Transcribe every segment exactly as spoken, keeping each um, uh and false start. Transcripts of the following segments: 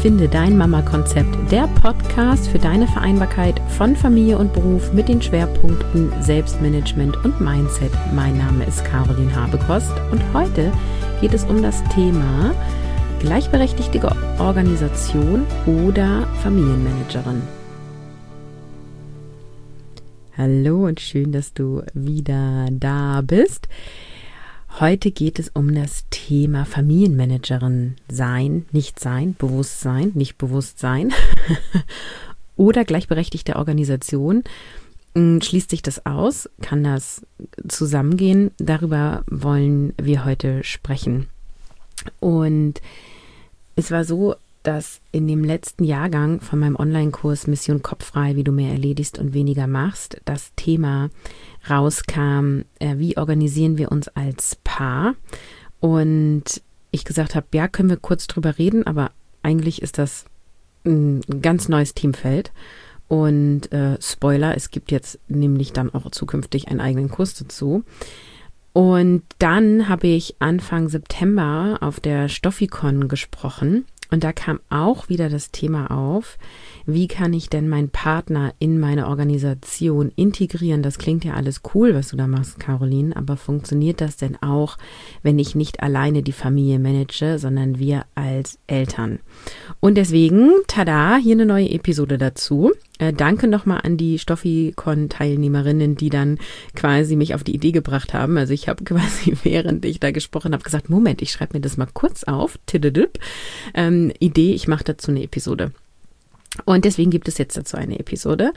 Finde dein Mama-Konzept, der Podcast für deine Vereinbarkeit von Familie und Beruf mit den Schwerpunkten Selbstmanagement und Mindset. Mein Name ist Caroline Habekost und heute geht es um das Thema gleichberechtigte Organisation oder Familienmanagerin. Hallo und schön, dass du wieder da bist. Heute geht es um das Thema Familienmanagerin sein, nicht sein, Bewusstsein, nicht Bewusstsein oder gleichberechtigte Organisation. Schließt sich das aus? Kann das zusammengehen? Darüber wollen wir heute sprechen. Und es war so, dass in dem letzten Jahrgang von meinem Online-Kurs Mission Kopffrei, wie du mehr erledigst und weniger machst, das Thema rauskam, äh, wie organisieren wir uns als Paar? Und ich gesagt habe, ja, können wir kurz drüber reden, aber eigentlich ist das ein ganz neues Themenfeld. Und äh, Spoiler, es gibt jetzt nämlich dann auch zukünftig einen eigenen Kurs dazu. Und dann habe ich Anfang September auf der Stoffikon gesprochen. Und da kam auch wieder das Thema auf, wie kann ich denn meinen Partner in meine Organisation integrieren? Das klingt ja alles cool, was du da machst, Caroline, aber funktioniert das denn auch, wenn ich nicht alleine die Familie manage, sondern wir als Eltern? Und deswegen, tada, hier eine neue Episode dazu. Äh, danke nochmal an die Stoffikon-Teilnehmerinnen, die dann quasi mich auf die Idee gebracht haben. Also ich habe quasi, während ich da gesprochen habe, gesagt, Moment, ich schreibe mir das mal kurz auf. Ähm, Idee, ich mache dazu eine Episode. Und deswegen gibt es jetzt dazu eine Episode.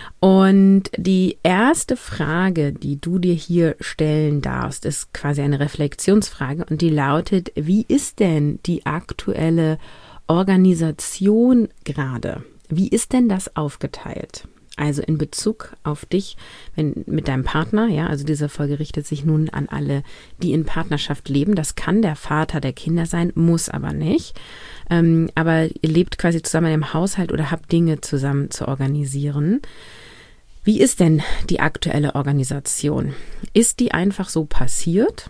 Und die erste Frage, die du dir hier stellen darfst, ist quasi eine Reflexionsfrage und die lautet, wie ist denn die aktuelle Organisation gerade? Wie ist denn das aufgeteilt? Also in Bezug auf dich, wenn mit deinem Partner, ja, also diese Folge richtet sich nun an alle, die in Partnerschaft leben. Das kann der Vater der Kinder sein, muss aber nicht. Ähm, aber ihr lebt quasi zusammen im Haushalt oder habt Dinge zusammen zu organisieren. Wie ist denn die aktuelle Organisation? Ist die einfach so passiert?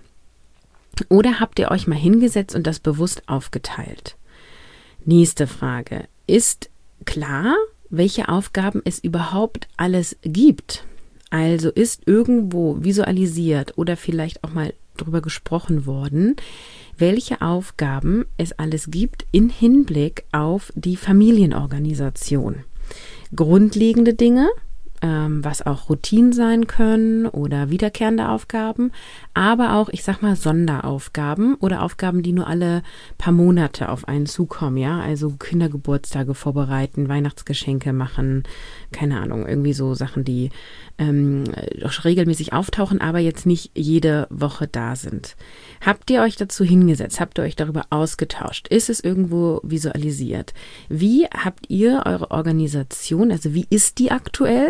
Oder habt ihr euch mal hingesetzt und das bewusst aufgeteilt? Nächste Frage. Ist klar, welche Aufgaben es überhaupt alles gibt? Also ist irgendwo visualisiert oder vielleicht auch mal drüber gesprochen worden, welche Aufgaben es alles gibt in Hinblick auf die Familienorganisation. Grundlegende Dinge, ähm, was auch Routinen sein können oder wiederkehrende Aufgaben, aber auch, ich sag mal, Sonderaufgaben oder Aufgaben, die nur alle paar Monate auf einen zukommen, ja, also Kindergeburtstage vorbereiten, Weihnachtsgeschenke machen, keine Ahnung, irgendwie so Sachen, die ähm, regelmäßig auftauchen, aber jetzt nicht jede Woche da sind. Habt ihr euch dazu hingesetzt? Habt ihr euch darüber ausgetauscht? Ist es irgendwo visualisiert? Wie habt ihr eure Organisation, also wie ist die aktuell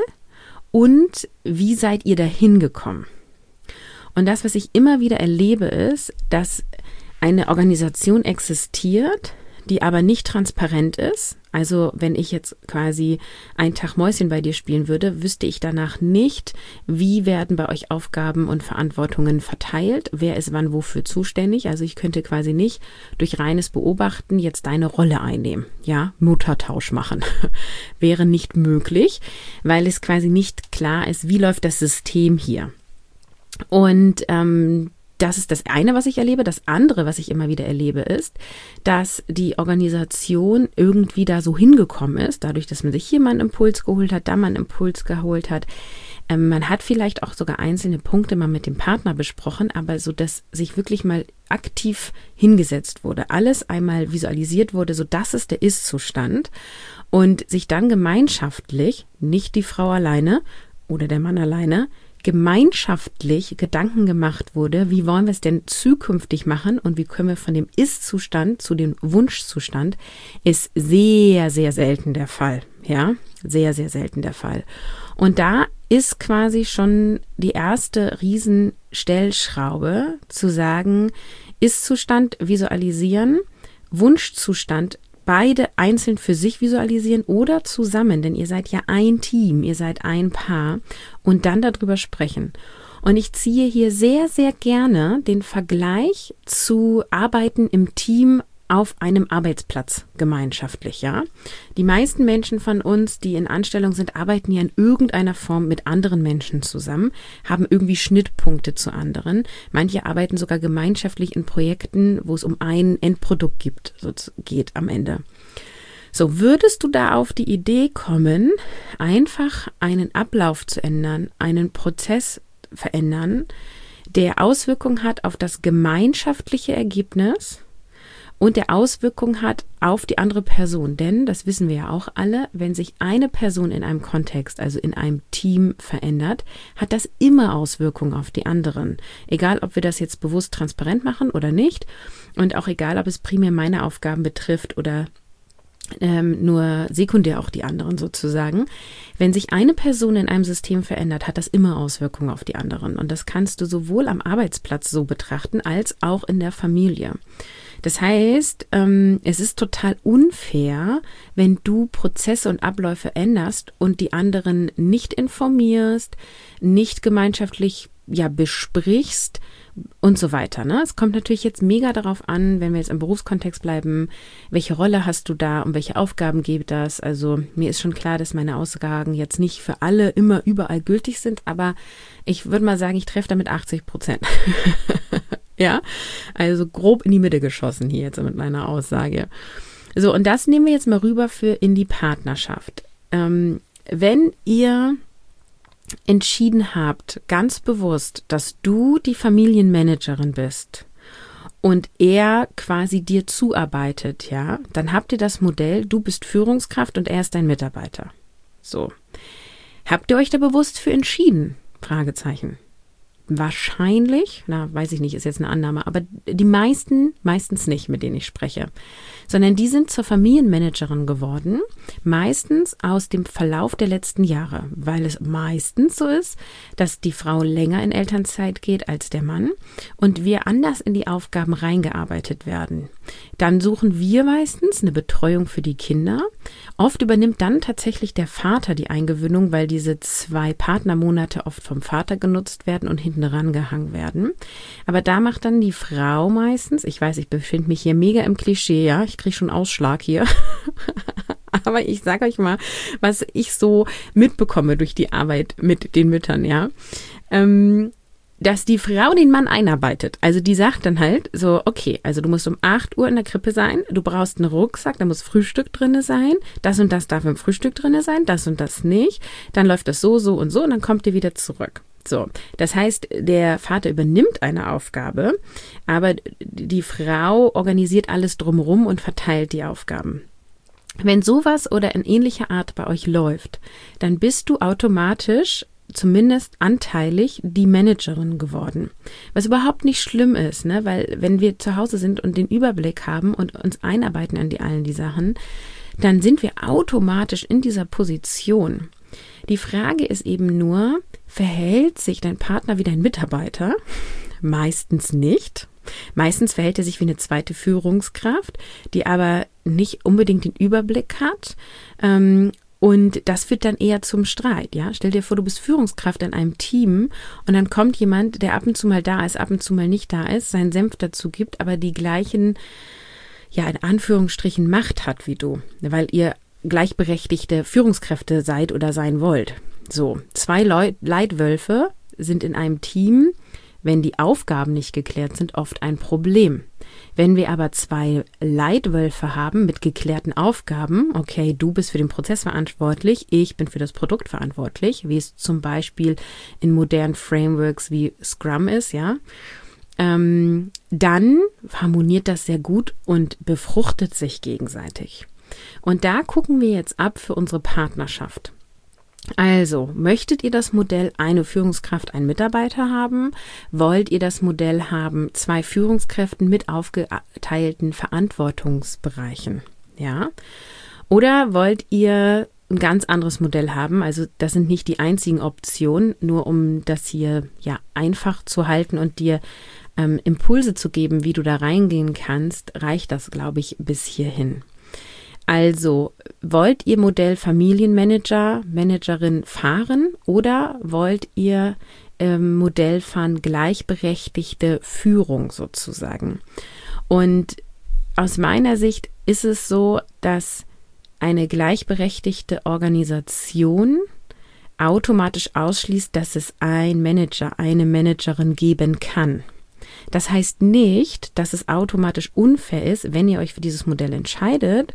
und wie seid ihr dahin gekommen? Und das, was ich immer wieder erlebe, ist, dass eine Organisation existiert, die aber nicht transparent ist. Also wenn ich jetzt quasi einen Tag Mäuschen bei dir spielen würde, wüsste ich danach nicht, wie werden bei euch Aufgaben und Verantwortungen verteilt, wer ist wann wofür zuständig. Also ich könnte quasi nicht durch reines Beobachten jetzt deine Rolle einnehmen. Ja, Muttertausch machen. Wäre nicht möglich, weil es quasi nicht klar ist, wie läuft das System hier. Und ähm, das ist das eine, was ich erlebe. Das andere, was ich immer wieder erlebe, ist, dass die Organisation irgendwie da so hingekommen ist, dadurch, dass man sich hier mal einen Impuls geholt hat, da mal einen Impuls geholt hat. Ähm, man hat vielleicht auch sogar einzelne Punkte mal mit dem Partner besprochen, aber so, dass sich wirklich mal aktiv hingesetzt wurde, alles einmal visualisiert wurde, so das ist der Ist-Zustand und sich dann gemeinschaftlich, nicht die Frau alleine oder der Mann alleine, gemeinschaftlich Gedanken gemacht wurde, wie wollen wir es denn zukünftig machen und wie können wir von dem Ist-Zustand zu dem Wunschzustand, ist sehr, sehr selten der Fall. Ja, sehr, sehr selten der Fall. Und da ist quasi schon die erste Riesenstellschraube zu sagen, Ist-Zustand visualisieren, Wunschzustand beide einzeln für sich visualisieren oder zusammen, denn ihr seid ja ein Team, ihr seid ein Paar und dann darüber sprechen. Und ich ziehe hier sehr, sehr gerne den Vergleich zu Arbeiten im Team auf einem Arbeitsplatz gemeinschaftlich, ja. Die meisten Menschen von uns, die in Anstellung sind, arbeiten ja in irgendeiner Form mit anderen Menschen zusammen, haben irgendwie Schnittpunkte zu anderen. Manche arbeiten sogar gemeinschaftlich in Projekten, wo es um ein Endprodukt gibt, so geht am Ende. So, würdest du da auf die Idee kommen, einfach einen Ablauf zu ändern, einen Prozess verändern, der Auswirkungen hat auf das gemeinschaftliche Ergebnis und der Auswirkungen hat auf die andere Person? Denn, das wissen wir ja auch alle, wenn sich eine Person in einem Kontext, also in einem Team verändert, hat das immer Auswirkungen auf die anderen. Egal, ob wir das jetzt bewusst transparent machen oder nicht und auch egal, ob es primär meine Aufgaben betrifft oder Ähm, nur sekundär auch die anderen sozusagen. Wenn sich eine Person in einem System verändert, hat das immer Auswirkungen auf die anderen. Und das kannst du sowohl am Arbeitsplatz so betrachten, als auch in der Familie. Das heißt, ähm, es ist total unfair, wenn du Prozesse und Abläufe änderst und die anderen nicht informierst, nicht gemeinschaftlich ja besprichst und so weiter. Ne? Es kommt natürlich jetzt mega darauf an, wenn wir jetzt im Berufskontext bleiben, welche Rolle hast du da und welche Aufgaben gibt das? Also mir ist schon klar, dass meine Aussagen jetzt nicht für alle immer überall gültig sind, aber ich würde mal sagen, ich treffe damit achtzig Prozent. Ja, also grob in die Mitte geschossen hier jetzt mit meiner Aussage. So, und das nehmen wir jetzt mal rüber für in die Partnerschaft. Ähm, wenn ihr entschieden habt, ganz bewusst, dass du die Familienmanagerin bist und er quasi dir zuarbeitet, ja, dann habt ihr das Modell, du bist Führungskraft und er ist dein Mitarbeiter. So. Habt ihr euch da bewusst für entschieden? Fragezeichen. Wahrscheinlich, na, weiß ich nicht, ist jetzt eine Annahme, aber die meisten, meistens nicht, mit denen ich spreche, sondern die sind zur Familienmanagerin geworden, meistens aus dem Verlauf der letzten Jahre, weil es meistens so ist, dass die Frau länger in Elternzeit geht als der Mann und wir anders in die Aufgaben reingearbeitet werden. Dann suchen wir meistens eine Betreuung für die Kinder. Oft übernimmt dann tatsächlich der Vater die Eingewöhnung, weil diese zwei Partnermonate oft vom Vater genutzt werden und hinten rangehangen werden. Aber da macht dann die Frau meistens, ich weiß, ich befinde mich hier mega im Klischee, ja, ich kriege schon Ausschlag hier. Aber ich sage euch mal, was ich so mitbekomme durch die Arbeit mit den Müttern, ja. Ähm, dass die Frau den Mann einarbeitet. Also die sagt dann halt so, okay, also du musst um acht Uhr in der Krippe sein, du brauchst einen Rucksack, da muss Frühstück drinne sein, das und das darf im Frühstück drinne sein, das und das nicht, dann läuft das so, so und so und dann kommt ihr wieder zurück. So, das heißt, der Vater übernimmt eine Aufgabe, aber die Frau organisiert alles drumherum und verteilt die Aufgaben. Wenn sowas oder in ähnlicher Art bei euch läuft, dann bist du automatisch zumindest anteilig die Managerin geworden. Was überhaupt nicht schlimm ist, ne? Weil wenn wir zu Hause sind und den Überblick haben und uns einarbeiten an die allen die Sachen, dann sind wir automatisch in dieser Position. Die Frage ist eben nur, verhält sich dein Partner wie dein Mitarbeiter? Meistens nicht. Meistens verhält er sich wie eine zweite Führungskraft, die aber nicht unbedingt den Überblick hat. Ähm, Und das führt dann eher zum Streit, ja. Stell dir vor, du bist Führungskraft in einem Team und dann kommt jemand, der ab und zu mal da ist, ab und zu mal nicht da ist, seinen Senf dazu gibt, aber die gleichen, ja, in Anführungsstrichen Macht hat wie du, weil ihr gleichberechtigte Führungskräfte seid oder sein wollt. So, zwei Leu- Leitwölfe sind in einem Team, wenn die Aufgaben nicht geklärt sind, oft ein Problem. Wenn wir aber zwei Leitwölfe haben mit geklärten Aufgaben, okay, du bist für den Prozess verantwortlich, ich bin für das Produkt verantwortlich, wie es zum Beispiel in modernen Frameworks wie Scrum ist, ja, ähm, dann harmoniert das sehr gut und befruchtet sich gegenseitig. Und da gucken wir jetzt ab für unsere Partnerschaft. Also, möchtet ihr das Modell eine Führungskraft, ein Mitarbeiter haben? Wollt ihr das Modell haben, zwei Führungskräften mit aufgeteilten Verantwortungsbereichen? Ja? Oder wollt ihr ein ganz anderes Modell haben? Also, das sind nicht die einzigen Optionen, nur um das hier ja einfach zu halten und dir ähm, Impulse zu geben, wie du da reingehen kannst, reicht das, glaube ich, bis hierhin. Also, wollt ihr Modell Familienmanager, Managerin fahren oder wollt ihr ähm, Modell fahren gleichberechtigte Führung sozusagen? Und aus meiner Sicht ist es so, dass eine gleichberechtigte Organisation automatisch ausschließt, dass es ein Manager, eine Managerin geben kann. Das heißt nicht, dass es automatisch unfair ist, wenn ihr euch für dieses Modell entscheidet,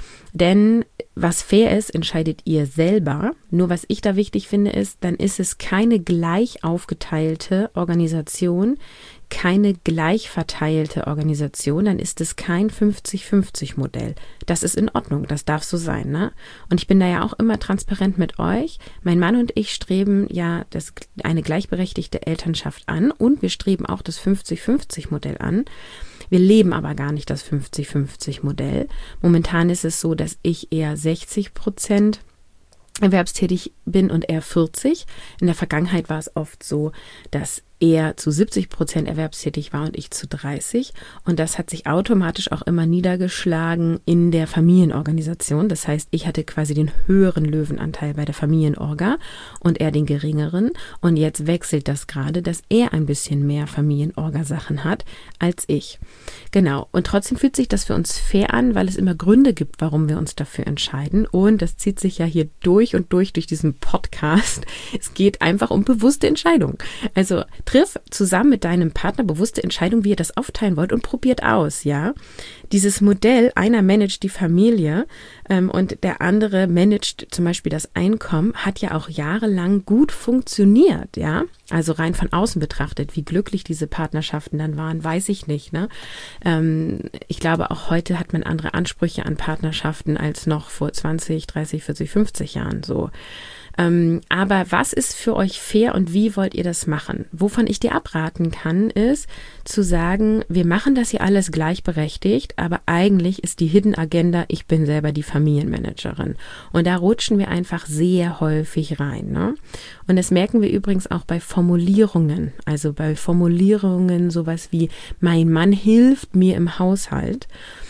denn was fair ist, entscheidet ihr selber. Nur was ich da wichtig finde, ist, dann ist es keine gleich aufgeteilte Organisation, keine gleich verteilte Organisation, dann ist es kein fünfzig fünfzig Modell. Das ist in Ordnung, das darf so sein, ne? Und ich bin da ja auch immer transparent mit euch. Mein Mann und ich streben ja das, eine gleichberechtigte Elternschaft an und wir streben auch das fünfzig fünfzig Modell an. Wir leben aber gar nicht das fünfzig fünfzig Modell. Momentan ist es so, dass ich eher sechzig Prozent erwerbstätig bin und er vierzig. In der Vergangenheit war es oft so, dass er zu siebzig Prozent erwerbstätig war und ich zu dreißig. Und das hat sich automatisch auch immer niedergeschlagen in der Familienorganisation. Das heißt, ich hatte quasi den höheren Löwenanteil bei der Familienorga und er den geringeren. Und jetzt wechselt das gerade, dass er ein bisschen mehr Familienorga-Sachen hat als ich. Genau. Und trotzdem fühlt sich das für uns fair an, weil es immer Gründe gibt, warum wir uns dafür entscheiden. Und das zieht sich ja hier durch und durch durch diesen Podcast. Es geht einfach um bewusste Entscheidungen. Also triff zusammen mit deinem Partner bewusste Entscheidungen, wie ihr das aufteilen wollt und probiert aus, ja. Dieses Modell, einer managt die Familie ähm, und der andere managt zum Beispiel das Einkommen, hat ja auch jahrelang gut funktioniert, ja. Also rein von außen betrachtet, wie glücklich diese Partnerschaften dann waren, weiß ich nicht, ne. Ähm, ich glaube, auch heute hat man andere Ansprüche an Partnerschaften als noch vor zwanzig, dreißig, vierzig, fünfzig Jahren so. Ähm, aber was ist für euch fair und wie wollt ihr das machen? Wovon ich dir abraten kann, ist zu sagen, wir machen das hier alles gleichberechtigt, aber eigentlich ist die Hidden Agenda, ich bin selber die Familienmanagerin. Und da rutschen wir einfach sehr häufig rein, ne? Und das merken wir übrigens auch bei Formulierungen. Also bei Formulierungen sowas wie, mein Mann hilft mir im Haushalt.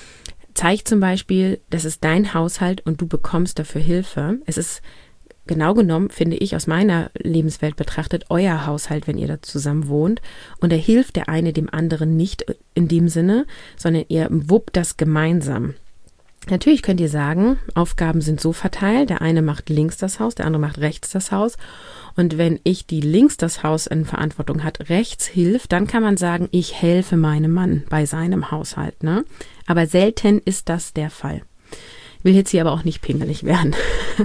Zeigt zum Beispiel, das ist dein Haushalt und du bekommst dafür Hilfe. Es ist genau genommen, finde ich, aus meiner Lebenswelt betrachtet, euer Haushalt, wenn ihr da zusammen wohnt. Und da hilft der eine dem anderen nicht in dem Sinne, sondern ihr wuppt das gemeinsam. Natürlich könnt ihr sagen, Aufgaben sind so verteilt, der eine macht links das Haus, der andere macht rechts das Haus. Und wenn ich, die links das Haus in Verantwortung hat, rechts hilft, dann kann man sagen, ich helfe meinem Mann bei seinem Haushalt, ne? Aber selten ist das der Fall. Ich will jetzt hier aber auch nicht pingelig werden.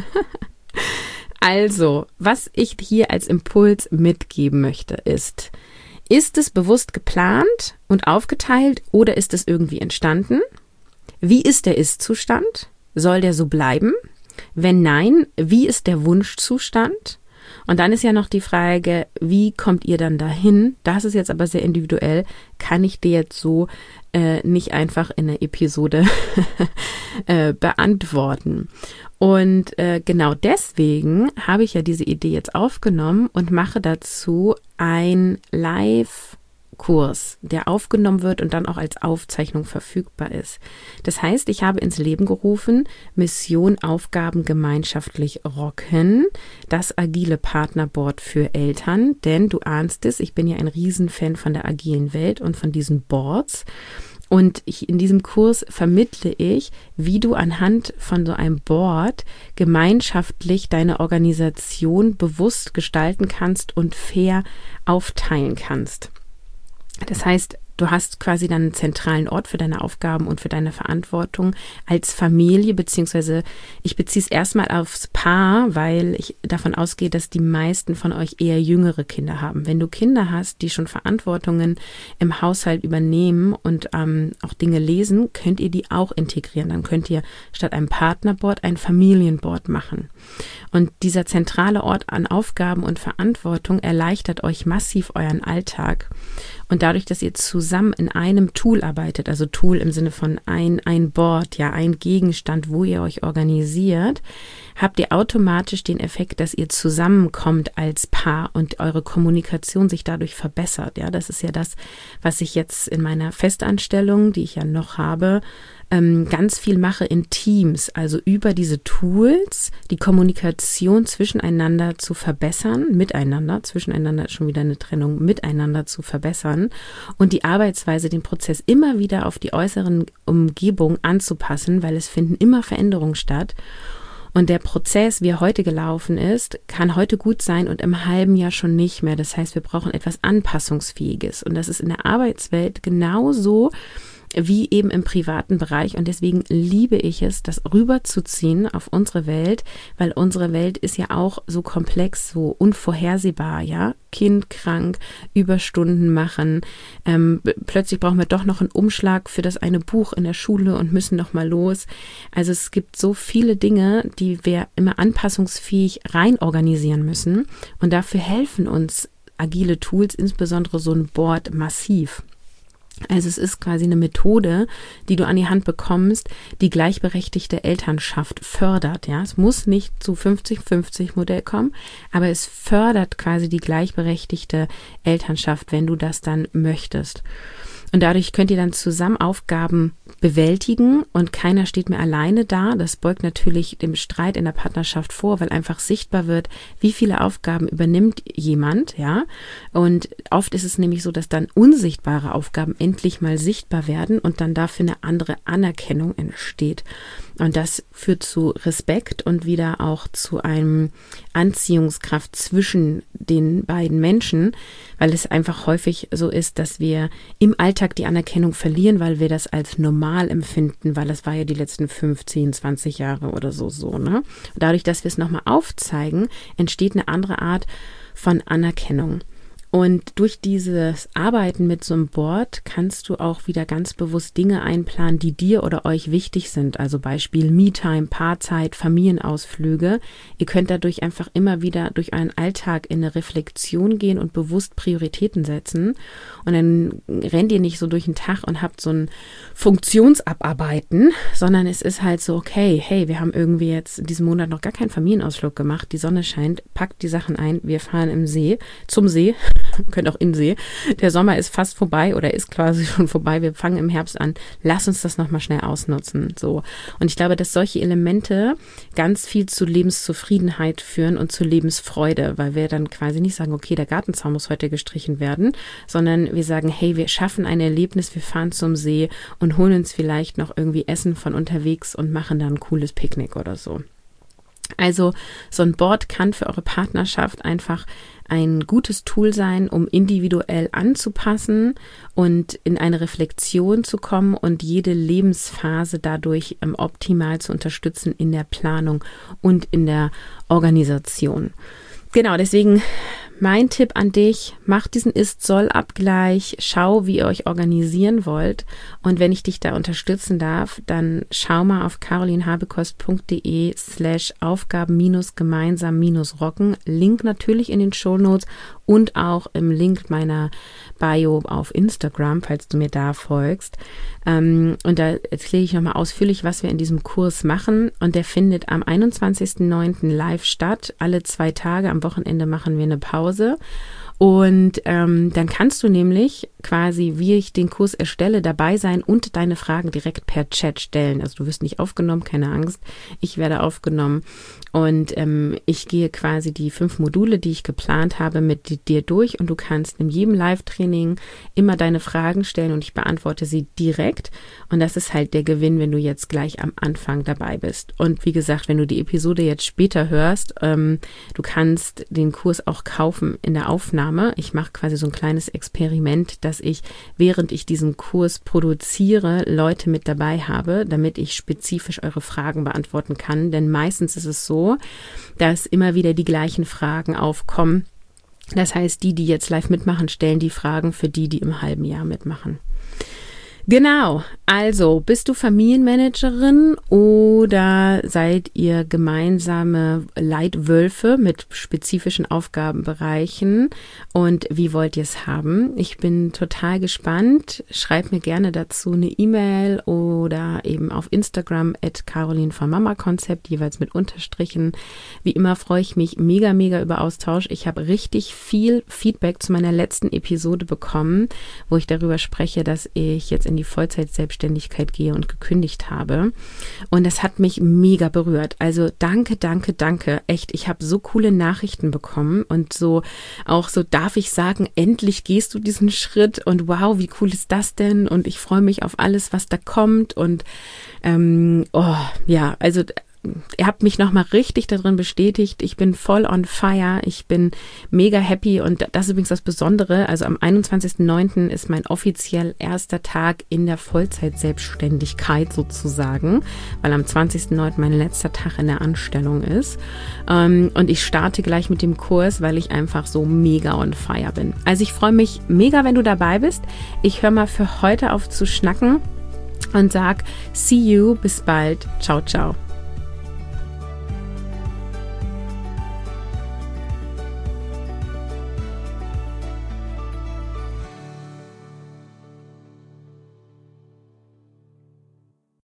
Also, was ich hier als Impuls mitgeben möchte, ist, ist es bewusst geplant und aufgeteilt oder ist es irgendwie entstanden? Wie ist der Ist-Zustand? Soll der so bleiben? Wenn nein, wie ist der Wunschzustand? Und dann ist ja noch die Frage, wie kommt ihr dann dahin? Das ist jetzt aber sehr individuell, kann ich dir jetzt so äh, nicht einfach in der Episode äh, beantworten. Und äh, genau deswegen habe ich ja diese Idee jetzt aufgenommen und mache dazu ein Live-Kurs, der aufgenommen wird und dann auch als Aufzeichnung verfügbar ist. Das heißt, ich habe ins Leben gerufen, Mission Aufgaben gemeinschaftlich rocken, das agile Partnerboard für Eltern, denn du ahnst es, ich bin ja ein Riesenfan von der agilen Welt und von diesen Boards. Und ich, in diesem Kurs vermittle ich, wie du anhand von so einem Board gemeinschaftlich deine Organisation bewusst gestalten kannst und fair aufteilen kannst. Das heißt, du hast quasi dann einen zentralen Ort für deine Aufgaben und für deine Verantwortung als Familie, beziehungsweise ich beziehe es erstmal aufs Paar, weil ich davon ausgehe, dass die meisten von euch eher jüngere Kinder haben. Wenn du Kinder hast, die schon Verantwortungen im Haushalt übernehmen und ähm, auch Dinge lesen, könnt ihr die auch integrieren. Dann könnt ihr statt einem Partnerboard ein Familienboard machen. Und dieser zentrale Ort an Aufgaben und Verantwortung erleichtert euch massiv euren Alltag. Und dadurch, dass ihr zusammen in einem Tool arbeitet, also Tool im Sinne von ein, ein Board, ja, ein Gegenstand, wo ihr euch organisiert, habt ihr automatisch den Effekt, dass ihr zusammenkommt als Paar und eure Kommunikation sich dadurch verbessert. Ja, das ist ja das, was ich jetzt in meiner Festanstellung, die ich ja noch habe, ähm, ganz viel mache in Teams, also über diese Tools, die Kommunikation zwischeneinander zu verbessern, miteinander, zwischeneinander ist schon wieder eine Trennung, miteinander zu verbessern und die Arbeitsweise, den Prozess immer wieder auf die äußeren Umgebung anzupassen, weil es finden immer Veränderungen statt. Und der Prozess, wie er heute gelaufen ist, kann heute gut sein und im halben Jahr schon nicht mehr. Das heißt, wir brauchen etwas Anpassungsfähiges. Und das ist in der Arbeitswelt genauso wie eben im privaten Bereich. Und deswegen liebe ich es, das rüberzuziehen auf unsere Welt, weil unsere Welt ist ja auch so komplex, so unvorhersehbar, ja. Kind krank, Überstunden machen, ähm, plötzlich brauchen wir doch noch einen Umschlag für das eine Buch in der Schule und müssen noch mal los. Also es gibt so viele Dinge, die wir immer anpassungsfähig rein organisieren müssen. Und dafür helfen uns agile Tools, insbesondere so ein Board, massiv. Also es ist quasi eine Methode, die du an die Hand bekommst, die gleichberechtigte Elternschaft fördert. Ja, es muss nicht zu fünfzig fünfzig Modell kommen, aber es fördert quasi die gleichberechtigte Elternschaft, wenn du das dann möchtest. Und dadurch könnt ihr dann zusammen Aufgaben bewältigen und keiner steht mehr alleine da. Das beugt natürlich dem Streit in der Partnerschaft vor, weil einfach sichtbar wird, wie viele Aufgaben übernimmt jemand, ja. Und oft ist es nämlich so, dass dann unsichtbare Aufgaben endlich mal sichtbar werden und dann dafür eine andere Anerkennung entsteht. Und das führt zu Respekt und wieder auch zu einem Anziehungskraft zwischen den beiden Menschen, weil es einfach häufig so ist, dass wir im Alltag die Anerkennung verlieren, weil wir das als normal empfinden, weil das war ja die letzten fünfzehn, zwanzig Jahre oder so, so, ne? Und dadurch, dass wir es nochmal aufzeigen, entsteht eine andere Art von Anerkennung. Und durch dieses Arbeiten mit so einem Board kannst du auch wieder ganz bewusst Dinge einplanen, die dir oder euch wichtig sind. Also Beispiel Me-Time, Paarzeit, Familienausflüge. Ihr könnt dadurch einfach immer wieder durch euren Alltag in eine Reflexion gehen und bewusst Prioritäten setzen. Und dann rennt ihr nicht so durch den Tag und habt so ein Funktionsabarbeiten, sondern es ist halt so, okay, hey, wir haben irgendwie jetzt in diesem Monat noch gar keinen Familienausflug gemacht. Die Sonne scheint, packt die Sachen ein. Wir fahren im See, zum See. Könnt auch in See. Der Sommer ist fast vorbei oder ist quasi schon vorbei. Wir fangen im Herbst an. Lass uns das nochmal schnell ausnutzen. So. Und ich glaube, dass solche Elemente ganz viel zu Lebenszufriedenheit führen und zu Lebensfreude, weil wir dann quasi nicht sagen, okay, der Gartenzaun muss heute gestrichen werden, sondern wir sagen, hey, wir schaffen ein Erlebnis, wir fahren zum See und holen uns vielleicht noch irgendwie Essen von unterwegs und machen dann ein cooles Picknick oder so. Also so ein Board kann für eure Partnerschaft einfach ein gutes Tool sein, um individuell anzupassen und in eine Reflexion zu kommen und jede Lebensphase dadurch ähm, optimal zu unterstützen in der Planung und in der Organisation. Genau, deswegen mein Tipp an dich, macht diesen Ist-Soll-Abgleich, schau, wie ihr euch organisieren wollt und wenn ich dich da unterstützen darf, dann schau mal auf carolinhabekost.de slash Aufgaben minus gemeinsam minus rocken, Link natürlich in den Shownotes und auch im Link meiner Bio auf Instagram, falls du mir da folgst. Ähm, und da erzähle ich nochmal ausführlich, was wir in diesem Kurs machen und der findet am einundzwanzigsten neunten live statt, alle zwei Tage, am Wochenende machen wir eine Pause. Und ähm, dann kannst du nämlich quasi, wie ich den Kurs erstelle, dabei sein und deine Fragen direkt per Chat stellen. Also du wirst nicht aufgenommen, keine Angst, ich werde aufgenommen und ähm, ich gehe quasi die fünf Module, die ich geplant habe, mit dir durch und du kannst in jedem Live-Training immer deine Fragen stellen und ich beantworte sie direkt und das ist halt der Gewinn, wenn du jetzt gleich am Anfang dabei bist. Und wie gesagt, wenn du die Episode jetzt später hörst, ähm, du kannst den Kurs auch kaufen in der Aufnahme. Ich mache quasi so ein kleines Experiment, dass ich, während ich diesen Kurs produziere, Leute mit dabei habe, damit ich spezifisch eure Fragen beantworten kann. Denn meistens ist es so, dass immer wieder die gleichen Fragen aufkommen. Das heißt, die, die jetzt live mitmachen, stellen die Fragen für die, die im halben Jahr mitmachen. Genau, also bist du Familienmanagerin oder seid ihr gemeinsame Leitwölfe mit spezifischen Aufgabenbereichen und wie wollt ihr es haben? Ich bin total gespannt. Schreib mir gerne dazu eine E-Mail oder eben auf Instagram at Caroline von Mama Konzept, jeweils mit Unterstrichen. Wie immer freue ich mich mega, mega über Austausch. Ich habe richtig viel Feedback zu meiner letzten Episode bekommen, wo ich darüber spreche, dass ich jetzt in in die Vollzeit-Selbstständigkeit gehe und gekündigt habe. Und das hat mich mega berührt. Also danke, danke, danke. Echt, ich habe so coole Nachrichten bekommen und so auch so darf ich sagen, endlich gehst du diesen Schritt und wow, wie cool ist das denn? Und ich freue mich auf alles, was da kommt und ähm, oh, ja, also ihr habt mich nochmal richtig darin bestätigt. Ich bin voll on fire. Ich bin mega happy und das ist übrigens das Besondere. Also am einundzwanzigsten neunten ist mein offiziell erster Tag in der Vollzeit-Selbstständigkeit sozusagen, weil am zwanzigsten neunten mein letzter Tag in der Anstellung ist. Und ich starte gleich mit dem Kurs, weil ich einfach so mega on fire bin. Also ich freue mich mega, wenn du dabei bist. Ich höre mal für heute auf zu schnacken und sag, see you, bis bald. Ciao, ciao.